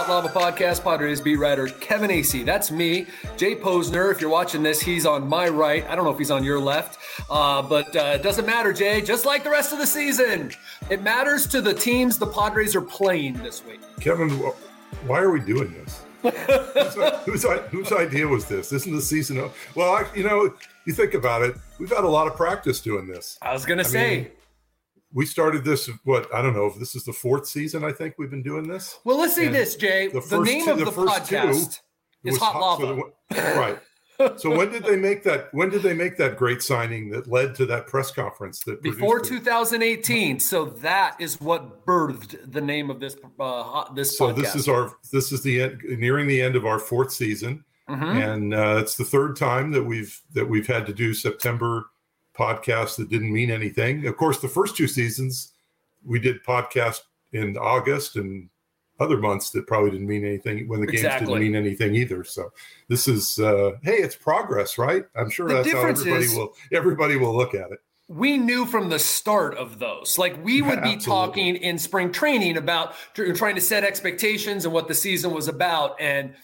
Hot Lava Podcast, Padres beat writer Kevin Acee. That's me. Jay Posner, if you're watching this, he's on my right. I don't know if he's on your left, but it doesn't matter, Jay. Just like the rest of the season, it matters to the teams the Padres are playing this week. Kevin, why are we doing this? Whose idea was this? Isn't the season? Well, you think about it. We've had a lot of practice doing this. I was going to say. We started this, I don't know if this is the fourth season, I think we've been doing this. Well, let's say this, Jay. The name of the podcast is Hot Lava. Right. So when did they make that great signing that led to that press conference? Before 2018. So that is what birthed the name of this podcast. So this is nearing the end of our fourth season. Mm-hmm. And it's the third time that we've had to do September podcasts that didn't mean anything. Of course, the first two seasons we did podcasts in August and other months that probably didn't mean anything when the games didn't mean anything either. So this is, hey, it's progress, right? I'm sure that's how everybody will look at it. We knew from the start of those, like we would be talking in spring training about trying to set expectations and what the season was about. And,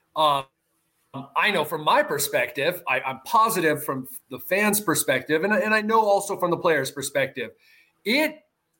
I know from my perspective, I'm positive from the fans' perspective, and I know also from the players' perspective, it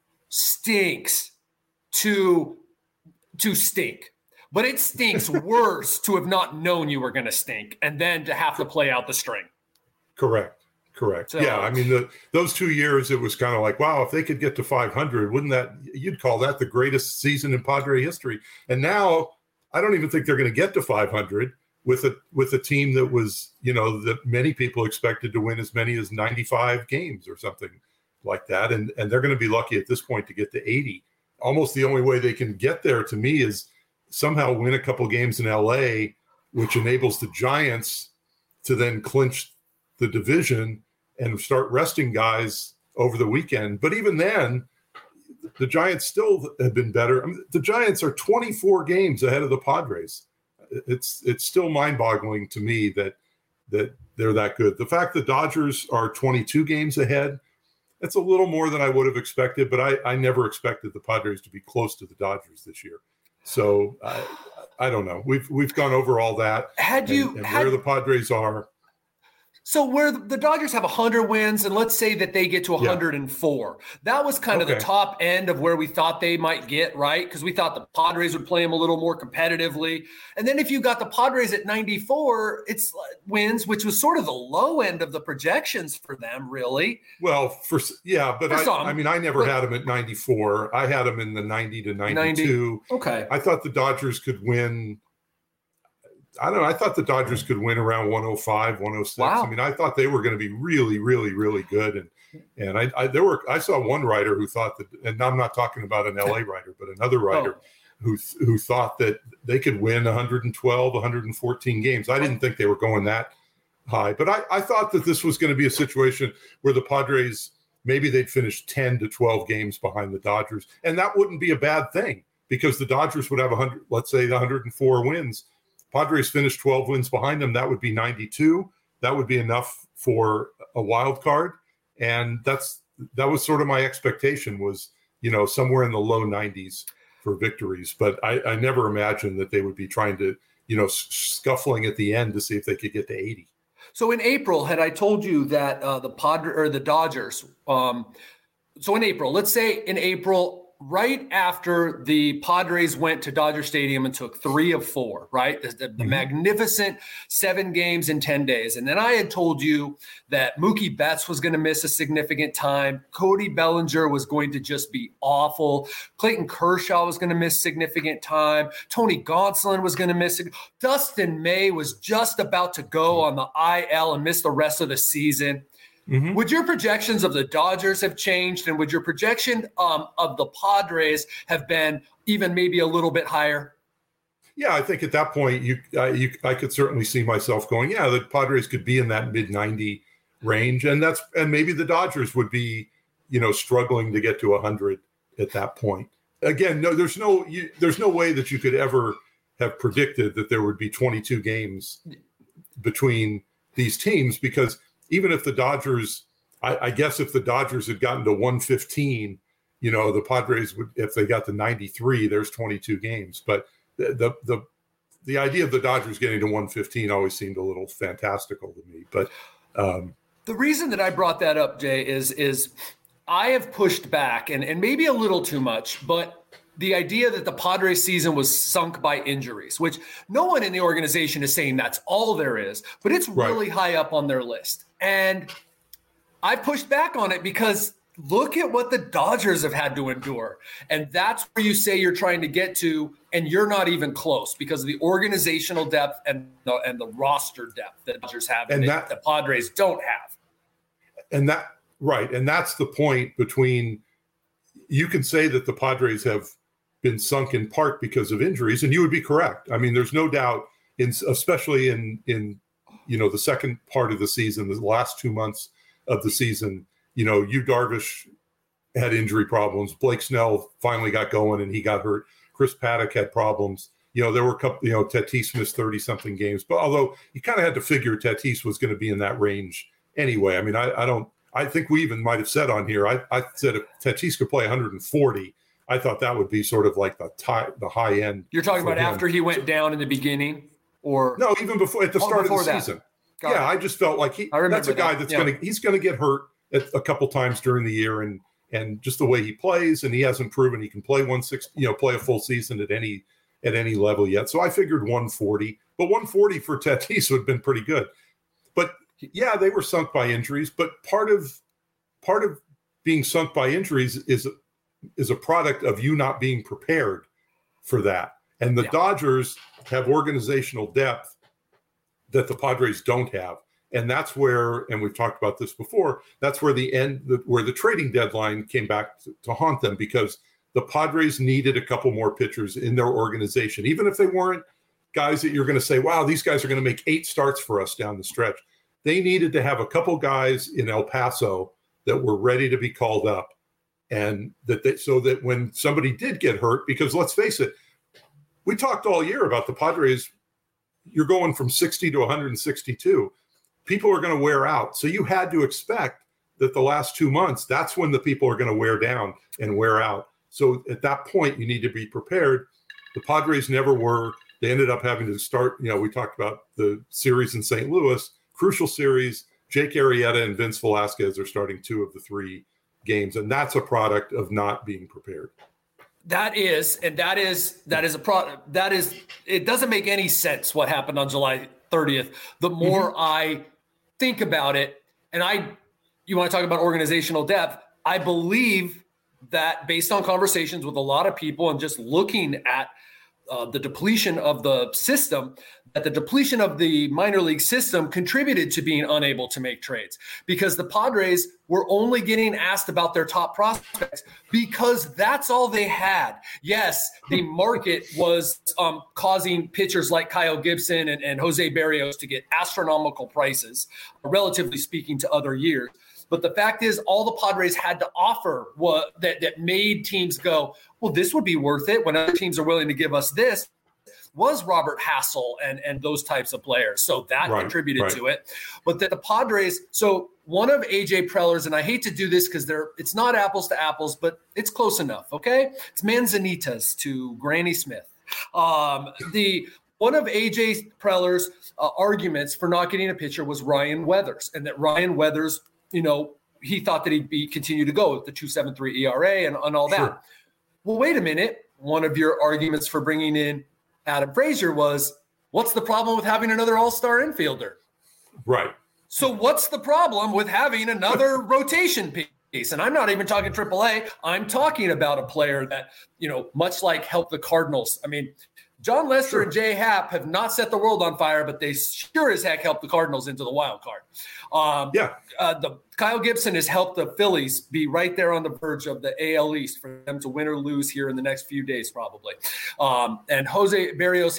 stinks to stink. But it stinks worse to have not known you were going to stink and then to have to play out the string. Correct. So, yeah, I mean, those 2 years, it was kind of like, wow, if they could get to 500, you'd call that the greatest season in Padre history. And now I don't even think they're going to get to 500. With a team that was, that many people expected to win as many as 95 games or something like that. And they're going to be lucky at this point to get to 80. Almost the only way they can get there to me is somehow win a couple games in LA, which enables the Giants to then clinch the division and start resting guys over the weekend. But even then, the Giants still have been better. I mean, the Giants are 24 games ahead of the Padres. It's still mind-boggling to me that they're that good. The fact the Dodgers are 22 games ahead, that's a little more than I would have expected, but I never expected the Padres to be close to the Dodgers this year. So I don't know. We've gone over all that. Where the Padres are. So where the Dodgers have 100 wins, and let's say that they get to 104. That was kind of the top end of where we thought they might get, right? Because we thought the Padres would play them a little more competitively. And then if you got the Padres at 94, it's wins, which was sort of the low end of the projections for them, really. Well, I never had them at 94. I had them in the 90 to 92. Okay. I thought the Dodgers could win. I don't know. I thought the Dodgers could win around 105, 106. Wow. I mean, I thought they were going to be really, really, really good. And I saw one writer who thought that, and I'm not talking about an LA writer, but another writer who thought that they could win 112, 114 games. I didn't think they were going that high, but I thought that this was going to be a situation where the Padres, maybe they'd finish 10 to 12 games behind the Dodgers. And that wouldn't be a bad thing because the Dodgers would have 104 wins. Padres finished 12 wins behind them. That would be 92. That would be enough for a wild card. And that was sort of my expectation was, somewhere in the low 90s for victories. But I never imagined that they would be trying to, scuffling at the end to see if they could get to 80. So in April, had I told you that the Dodgers, so in April, let's say in April, right after the Padres went to Dodger Stadium and took 3 of 4, right? The magnificent 7 games in 10 days. And then I had told you that Mookie Betts was going to miss a significant time. Cody Bellinger was going to just be awful. Clayton Kershaw was going to miss significant time. Tony Gonsolin was going to miss it. Dustin May was just about to go on the IL and miss the rest of the season. Mm-hmm. Would your projections of the Dodgers have changed, and would your projection of the Padres have been even maybe a little bit higher? Yeah, I think at that point I could certainly see myself going, yeah, the Padres could be in that mid-90 range, and maybe the Dodgers would be, struggling to get to 100 at that point. Again, no, there's no way that you could ever have predicted that there would be 22 games between these teams because even if the Dodgers, I guess if the Dodgers had gotten to 115, the Padres would, if they got to 93, there's 22 games. But the idea of the Dodgers getting to 115 always seemed a little fantastical to me. But the reason that I brought that up, Jay, is I have pushed back and maybe a little too much, but the idea that the Padres season was sunk by injuries, which no one in the organization is saying that's all there is, but it's really high up on their list. And I pushed back on it because look at what the Dodgers have had to endure. And that's where you say you're trying to get to, and you're not even close because of the organizational depth and the roster depth that the Dodgers have and that the Padres don't have. And that's the point between, you can say that the Padres have been sunk in part because of injuries, and you would be correct. I mean, there's no doubt, especially in the second part of the season, the last 2 months of the season, Yu Darvish had injury problems. Blake Snell finally got going and he got hurt. Chris Paddock had problems. There were a couple, Tatis missed 30-something games, but although you kind of had to figure Tatis was going to be in that range anyway. I mean, I think we even might have said on here, I said if Tatis could play 140, I thought that would be sort of like the high end. You're talking about after he went down in the beginning, or no, even before at the start of the season. Yeah, I just felt like that's a guy that's he's going to get hurt a couple times during the year, and just the way he plays, and he hasn't proven he can play 160, play a full season at any level yet. So I figured 140, but 140 for Tatis would have been pretty good. But yeah, they were sunk by injuries. But part of being sunk by injuries is a product of you not being prepared for that. And the Dodgers have organizational depth that the Padres don't have. And that's where, and we've talked about this before, that's where where the trading deadline came back to haunt them, because the Padres needed a couple more pitchers in their organization, even if they weren't guys that you're going to say, wow, these guys are going to make 8 starts for us down the stretch. They needed to have a couple guys in El Paso that were ready to be called up. And so that when somebody did get hurt, because let's face it, we talked all year about the Padres, you're going from 60 to 162. People are going to wear out. So you had to expect that the last 2 months, that's when the people are going to wear down and wear out. So at that point, you need to be prepared. The Padres never were. They ended up having to start, we talked about the series in St. Louis, crucial series. Jake Arrieta and Vince Velasquez are starting 2 of the 3 games, and that's a product of not being prepared. That is a product. It doesn't make any sense what happened on July 30th. The more I think about it, and you want to talk about organizational depth, I believe that based on conversations with a lot of people and just looking at the depletion of the system, that the depletion of the minor league system contributed to being unable to make trades, because the Padres were only getting asked about their top prospects because that's all they had. Yes, the market was causing pitchers like Kyle Gibson and Jose Berrios to get astronomical prices, relatively speaking, to other years. But the fact is, all the Padres had to offer that made teams go, well, this would be worth it when other teams are willing to give us this, was Robert Hassel and those types of players. So that contributed to it. But that the Padres, so one of AJ Preller's, and I hate to do this because it's not apples to apples, but it's close enough, okay? It's Manzanitas to Granny Smith. One of AJ Preller's arguments for not getting a pitcher was Ryan Weathers, and that Ryan Weathers, he thought that he'd continue to go with the 2.73 ERA and all that. Sure. Well, wait a minute. One of your arguments for bringing in Adam Frazier was, what's the problem with having another all-star infielder? Right. So what's the problem with having another rotation piece? And I'm not even talking AAA. I'm talking about a player that, much like helped the Cardinals. I mean, John Lester and Jay Happ have not set the world on fire, but they sure as heck helped the Cardinals into the wild card. The Kyle Gibson has helped the Phillies be right there on the verge of the AL East for them to win or lose here in the next few days, probably. And Jose Berrios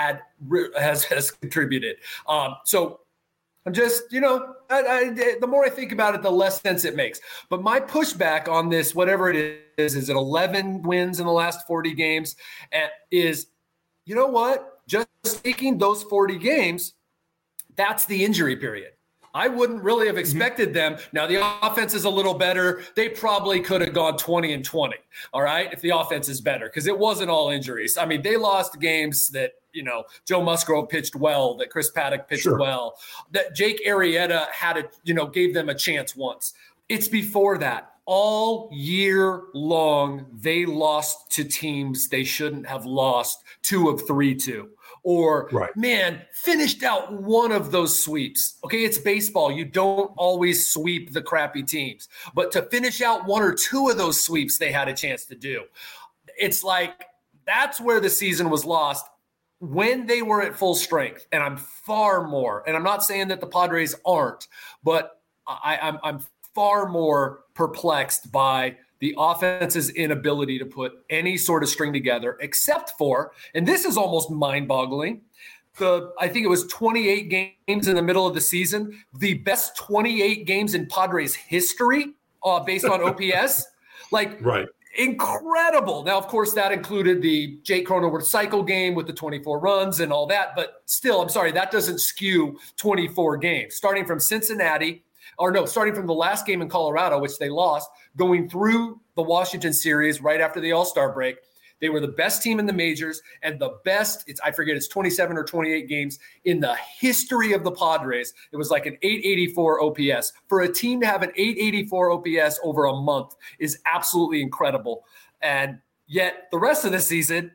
has contributed. So I'm just, the more I think about it, the less sense it makes. But my pushback on this, whatever it is it 11 wins in the last 40 games, and is, you know what? Just taking those 40 games, that's the injury period. I wouldn't really have expected them. Now, the offense is a little better. They probably could have gone 20-20, all right, if the offense is better, because it wasn't all injuries. I mean, they lost games that, Joe Musgrove pitched well, that Chris Paddock pitched well, that Jake Arrieta gave them a chance once. It's before that. All year long, they lost to teams they shouldn't have lost 2 of 3 to. Or, finished out one of those sweeps. Okay, it's baseball. You don't always sweep the crappy teams. But to finish out 1 or 2 of those sweeps they had a chance to do. It's like that's where the season was lost when they were at full strength. And I'm far more, and I'm not saying that the Padres aren't, but I'm far more perplexed by the offense's inability to put any sort of string together, except for, and this is almost mind-boggling, I think it was 28 games in the middle of the season, the best 28 games in Padres history based on OPS. Incredible. Now, of course, that included the Jake Cronenworth cycle game with the 24 runs and all that, but still, I'm sorry, that doesn't skew 24 games. Starting from the last game in Colorado, which they lost, going through the Washington series right after the All-Star break. They were the best team in the majors and the best, it's 27 or 28 games in the history of the Padres. It was like an 884 OPS. For a team to have an 884 OPS over a month is absolutely incredible. And yet the rest of the season.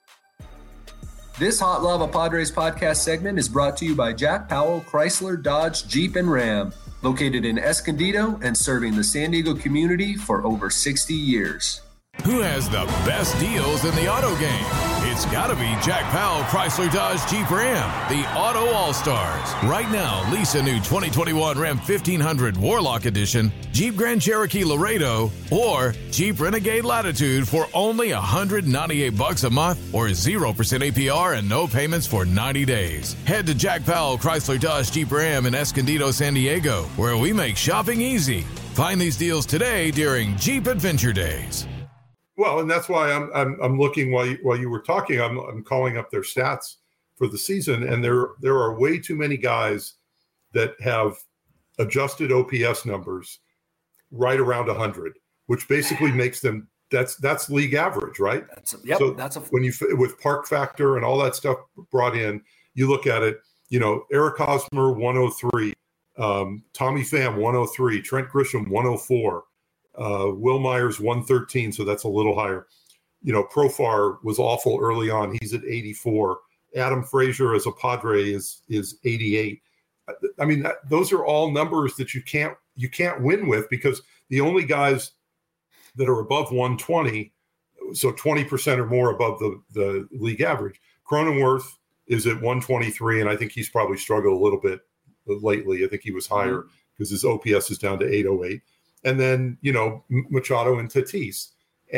This Hot Lava Padres podcast segment is brought to you by Jack Powell, Chrysler, Dodge, Jeep, and Ram. Located in Escondido and serving the San Diego community for over 60 years. Who has the best deals in the auto game? It's got to be Jack Powell, Chrysler, Dodge, Jeep, Ram, the Auto All-Stars. Right now, lease a new 2021 Ram 1500 Warlock Edition, Jeep Grand Cherokee Laredo, or Jeep Renegade Latitude for only $198 a month or 0% APR and no payments for 90 days. Head to Jack Powell, Chrysler, Dodge, Jeep, Ram in Escondido, San Diego, where we make shopping easy. Find these deals today during Jeep Adventure Days. Well, and that's why I'm looking while you were talking. I'm calling up their stats for the season, and there are way too many guys that have adjusted OPS numbers right around 100, which basically makes them that's league average, right? When you with park factor and all that stuff brought in, you look at it. Eric Hosmer 103, Tommy Pham 103, Trent Grisham 104. Will Myers 113, so that's a little higher. Profar was awful early on. He's at 84. Adam Frazier as a Padre is 88. I mean, those are all numbers that you can't win with, because the only guys that are above 120, so 20% or more above the league average. Cronenworth is at 123, and I think he's probably struggled a little bit lately. I think he was higher because his OPS is down to 808. And then, Machado and Tatis.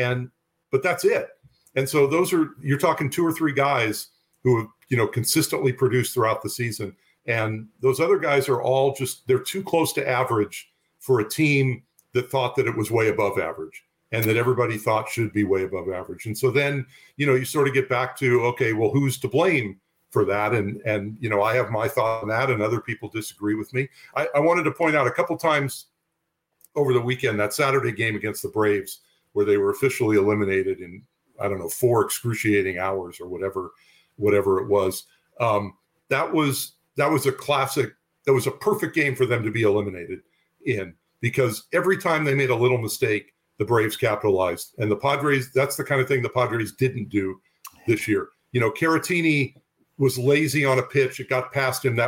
But that's it. And so you're talking 2 or 3 guys who have, consistently produced throughout the season. And those other guys are all they're too close to average for a team that thought that it was way above average and that everybody thought should be way above average. And so then, you sort of get back to, okay, well, who's to blame for that? And I have my thought on that, and other people disagree with me. I wanted to point out a couple times over the weekend, that Saturday game against the Braves, where they were officially eliminated in, 4 excruciating hours or whatever it was. That was a classic. That was a perfect game for them to be eliminated in, because every time they made a little mistake, the Braves capitalized. And the Padres, that's the kind of thing the Padres didn't do this year. Caratini was lazy on a pitch. It got past him.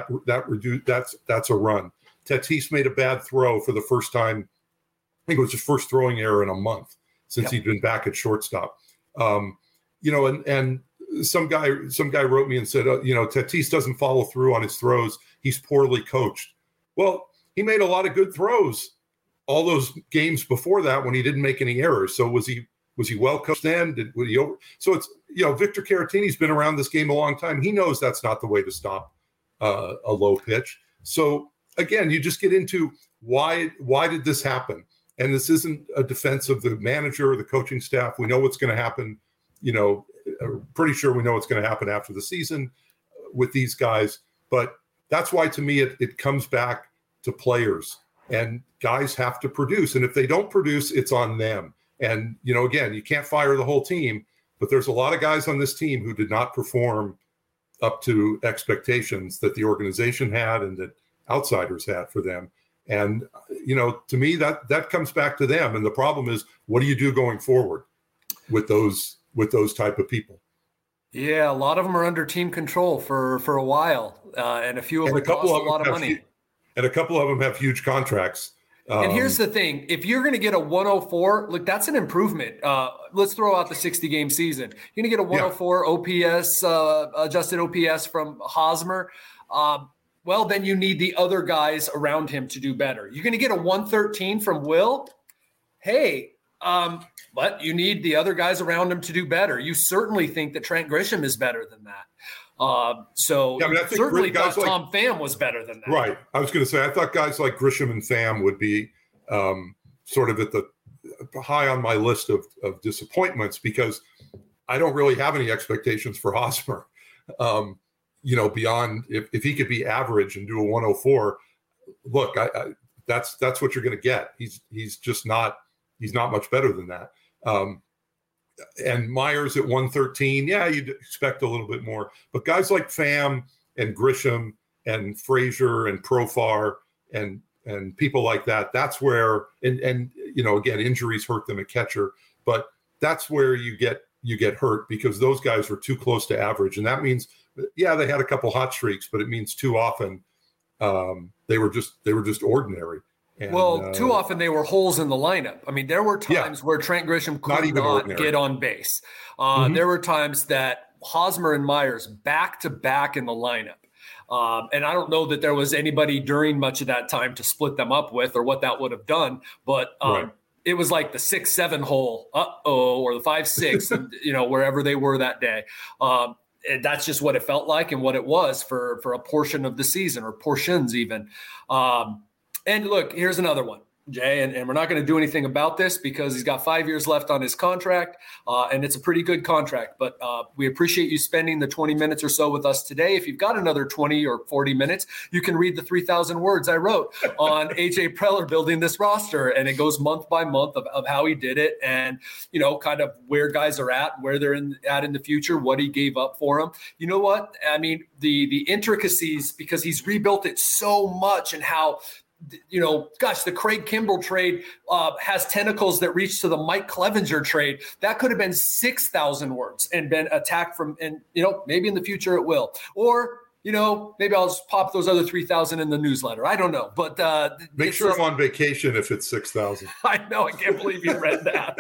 That's a run. Tatis made a bad throw for the first time. I think it was his first throwing error in a month since he'd been back at shortstop. And some guy wrote me and said, Tatis doesn't follow through on his throws. He's poorly coached. Well, he made a lot of good throws all those games before that when he didn't make any errors. So was he well coached then? So it's, Victor Caratini's been around this game a long time. He knows that's not the way to stop a low pitch. So again, you just get into why did this happen? And this isn't a defense of the manager or the coaching staff. We know what's going to happen. Pretty sure we know what's going to happen after the season with these guys. But that's why, to me, it comes back to players, and guys have to produce. And if they don't produce, it's on them. And, again, you can't fire the whole team, but there's a lot of guys on this team who did not perform up to expectations that the organization had and that outsiders had for them. And, to me, that comes back to them. And the problem is, what do you do going forward with those type of people? Yeah, a lot of them are under team control for a while, and a few of them cost a lot of money. And a couple of them have huge contracts. And here's the thing. If you're going to get a 104, look, that's an improvement. Let's throw out the 60-game season. You're going to get a 104 OPS, adjusted OPS from Hosmer. Well, then you need the other guys around him to do better. You're going to get a 113 from Will. Hey, but you need the other guys around him to do better. You certainly think that Trent Grisham is better than that. I certainly thought Tom Pham was better than that. Right. I was going to say, I thought guys like Grisham and Pham would be sort of at the high on my list of disappointments, because I don't really have any expectations for Hosmer. Beyond if he could be average and do a 104, look, that's what you're going to get. He's just not. He's not much better than that. And Myers at 113, you'd expect a little bit more. But guys like Pham and Grisham and Frazier and Profar and people like that, that's where and again, injuries hurt them at catcher, but that's where you get hurt, because those guys were too close to average. And that means, they had a couple hot streaks, but it means too often they were just ordinary. And, too often they were holes in the lineup. I mean, there were times where Trent Grisham could not get on base. There were times that Hosmer and Myers back to back in the lineup. And I don't know that there was anybody during much of that time to split them up with, or what that would have done. But it was like the 6-7 hole, or the 5-6, and, wherever they were that day. And that's just what it felt like and what it was for a portion of the season, or portions even. And look, here's another one, Jay, and we're not going to do anything about this because he's got 5 years left on his contract, and it's a pretty good contract. But we appreciate you spending the 20 minutes or so with us today. If you've got another 20 or 40 minutes, you can read the 3,000 words I wrote on AJ Preller building this roster, and it goes month by month of how he did it, and kind of where guys are at, where they're at in the future, what he gave up for them. You know what? I mean, the intricacies, because he's rebuilt it so much, and how the Craig Kimbrell trade has tentacles that reach to the Mike Clevenger trade. That could have been 6,000 words and been attacked from, and, maybe in the future it will. Or, maybe I'll just pop those other 3,000 in the newsletter. I don't know. But make sure I'm on vacation if it's 6,000. I know. I can't believe you read that.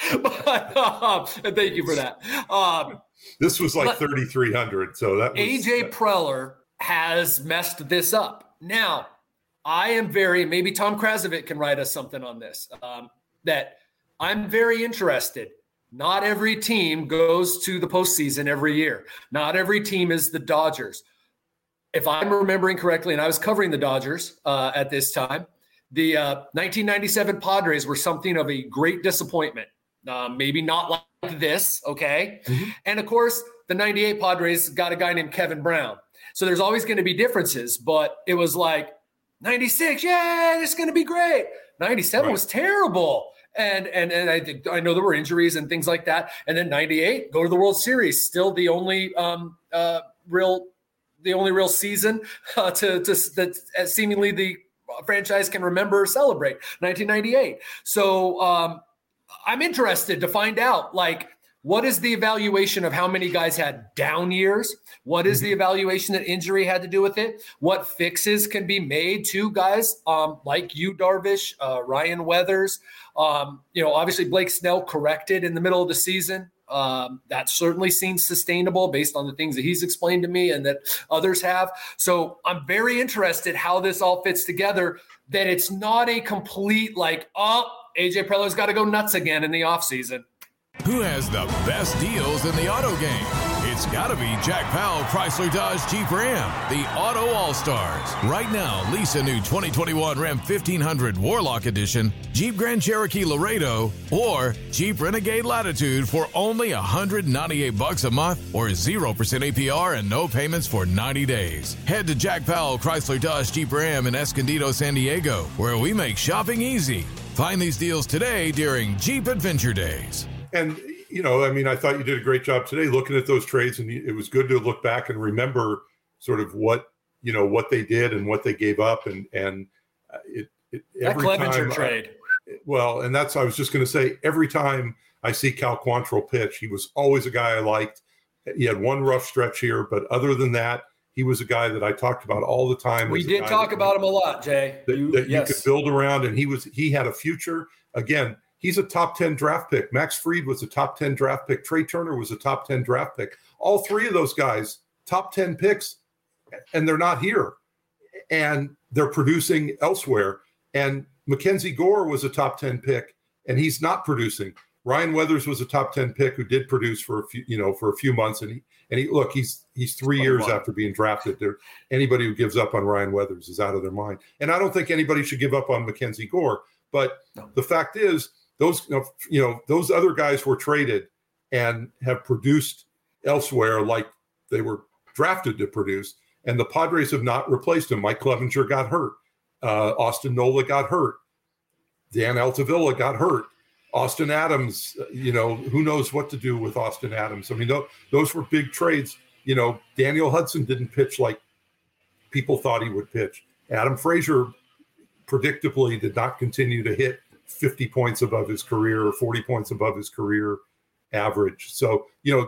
But thank you for that. This was like 3,300. So that was, AJ Preller has messed this up. Now, I am maybe Tom Krasovic can write us something on this, that I'm very interested. Not every team goes to the postseason every year. Not every team is the Dodgers. If I'm remembering correctly, and I was covering the Dodgers at this time, the 1997 Padres were something of a great disappointment. Maybe not like this, okay? Mm-hmm. And, of course, the 98 Padres got a guy named Kevin Brown. So there's always going to be differences, but it was like, 96, it's going to be great. 97 was terrible. And I know there were injuries and things like that. And then 98, go to the World Series, still the only real season that seemingly the franchise can remember or celebrate, 1998. So I'm interested to find out, what is the evaluation of how many guys had down years? What is the evaluation that injury had to do with it? What fixes can be made to guys like you, Darvish, Ryan Weathers? Obviously Blake Snell corrected in the middle of the season. That certainly seems sustainable based on the things that he's explained to me and that others have. So I'm very interested how this all fits together, that it's not a complete AJ Preller's got to go nuts again in the offseason. Who has the best deals in the auto game? It's It's gotta be Jack Powell Chrysler Dodge Jeep Ram, the Auto All-Stars. Right now, lease a new 2021 Ram 1500 Warlock Edition, Jeep Grand Cherokee Laredo, or Jeep Renegade Latitude for only $198 a month or 0% APR and no payments for 90 days. Head to Jack Powell Chrysler Dodge Jeep Ram in Escondido, San Diego, where we make shopping easy. Find these deals today during Jeep Adventure Days. And, I thought you did a great job today looking at those trades, and it was good to look back and remember sort of what they did and what they gave up. And that Clevenger trade. And that's, I was just going to say, every time I see Cal Quantrill pitch, he was always a guy I liked. He had one rough stretch here, but other than that, he was a guy that I talked about all the time. We did talk about him a lot, Jay. That you could build around, and he had a future. Again, he's a top 10 draft pick. Max Fried was a top 10 draft pick. Trey Turner was a top 10 draft pick. All three of those guys, top 10 picks, and they're not here. And they're producing elsewhere. And Mackenzie Gore was a top 10 pick, and he's not producing. Ryan Weathers was a top 10 pick who did produce for a few months. And he's 3 years after being drafted. Anybody who gives up on Ryan Weathers is out of their mind. And I don't think anybody should give up on Mackenzie Gore. But the fact is, those other guys were traded and have produced elsewhere like they were drafted to produce. And the Padres have not replaced him. Mike Clevenger got hurt. Austin Nola got hurt. Dan Altavilla got hurt. Austin Adams, who knows what to do with Austin Adams. I mean, those were big trades. Daniel Hudson didn't pitch like people thought he would pitch. Adam Frazier predictably did not continue to hit 50 points above his career or 40 points above his career average. So,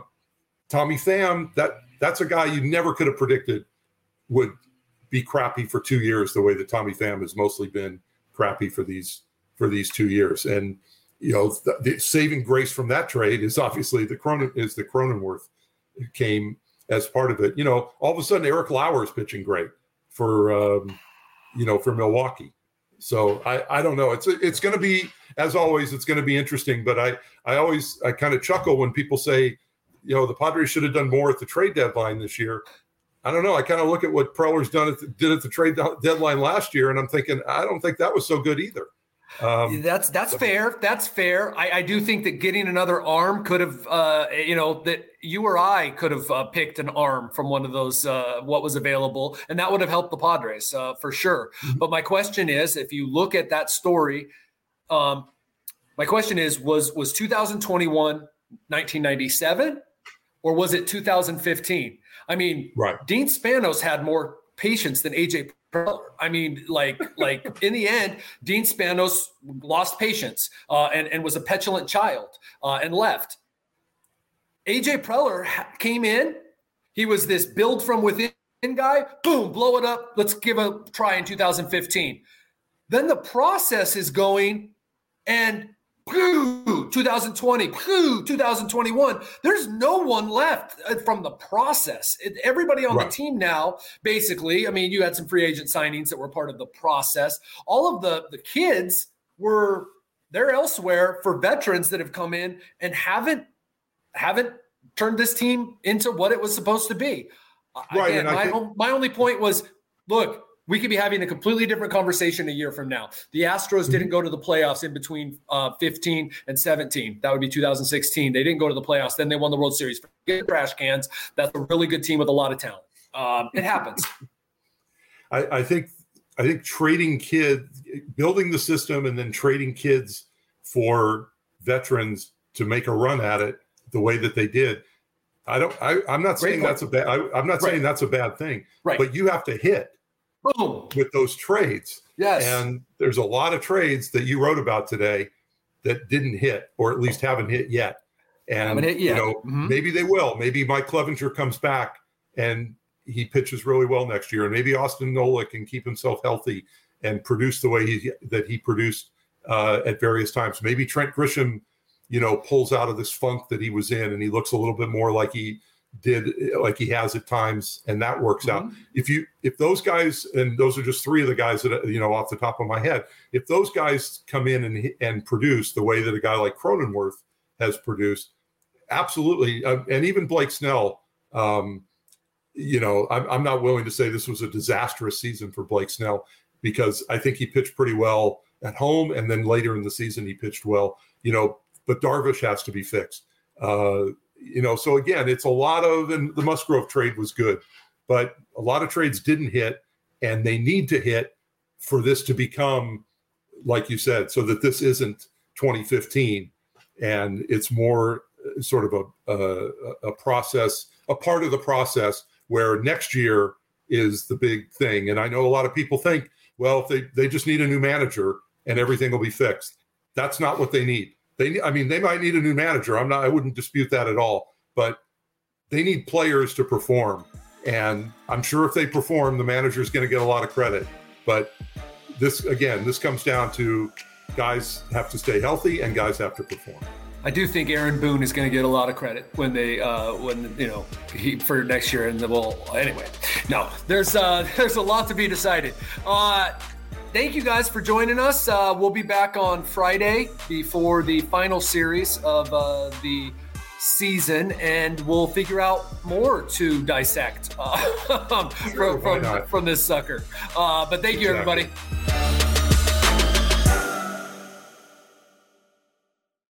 Tommy Pham, that's a guy you never could have predicted would be crappy for 2 years the way that Tommy Pham has mostly been crappy for these 2 years. And, the saving grace from that trade is obviously the Cronenworth came as part of it. All of a sudden Eric Lauer is pitching great for Milwaukee. So I don't know. It's going to be, as always, it's going to be interesting. But I kind of chuckle when people say, the Padres should have done more at the trade deadline this year. I don't know. I kind of look at what Preller's did at the trade deadline last year, and I'm thinking, I don't think that was so good either. That's fair. That's fair. I do think that getting another arm could have, that you or I could have picked an arm from one of those, what was available, and that would have helped the Padres for sure. Mm-hmm. But my question is, if you look at that story, my question is, was 2021 1997 or was it 2015? I mean, right. Dean Spanos had more patience than AJ Preller. I mean, like in the end, Dean Spanos lost patience and was a petulant child and left. AJ Preller came in. He was this build from within guy. Boom, blow it up. Let's give a try in 2015. Then the process is going and 2020, 2021. There's no one left from the process. Everybody on the team now, basically, I mean, you had some free agent signings that were part of the process. All of the kids they're elsewhere for veterans that have come in and haven't turned this team into what it was supposed to be. Right. Again, my only point was, look, we could be having a completely different conversation a year from now. The Astros didn't go to the playoffs in between 15 and 17. That would be 2016. They didn't go to the playoffs. Then they won the World Series. Forget the trash cans. That's a really good team with a lot of talent. It happens. I think trading kids, building the system and then trading kids for veterans to make a run at it the way that they did. I'm not saying that's a bad. I'm not saying that's a bad thing. Right. But you have to hit. Boom. With those trades. Yes. And there's a lot of trades that you wrote about today that didn't hit, or at least haven't hit yet. And maybe they will. Maybe Mike Clevenger comes back and he pitches really well next year. And maybe Austin Nola can keep himself healthy and produce the way he produced at various times. Maybe Trent Grisham, pulls out of this funk that he was in and he looks a little bit more like he has at times, and that works out. If those guys, and those are just three of the guys that off the top of my head, if those guys come in and produce the way that a guy like Cronenworth has produced, absolutely, and even Blake Snell, You know, I'm not willing to say this was a disastrous season for Blake Snell, because I think he pitched pretty well at home, and then later in the season he pitched well, you know, but Darvish has to be fixed. You know, so again, it's a lot of, and the Musgrove trade was good, but a lot of trades didn't hit, and they need to hit for this to become, like you said, so that this isn't 2015 and it's more sort of a process, a part of the process where next year is the big thing. And I know a lot of people think, well, if they just need a new manager and everything will be fixed. That's not what they need. They might need a new manager. I wouldn't dispute that at all, but they need players to perform. And I'm sure if they perform, the manager is going to get a lot of credit. But this comes down to guys have to stay healthy and guys have to perform. I do think Aaron Boone is going to get a lot of credit for next year. And anyway, no, there's a lot to be decided. Thank you guys for joining us. We'll be back on Friday before the final series of the season, and we'll figure out more to dissect from this sucker. But thank you, everybody.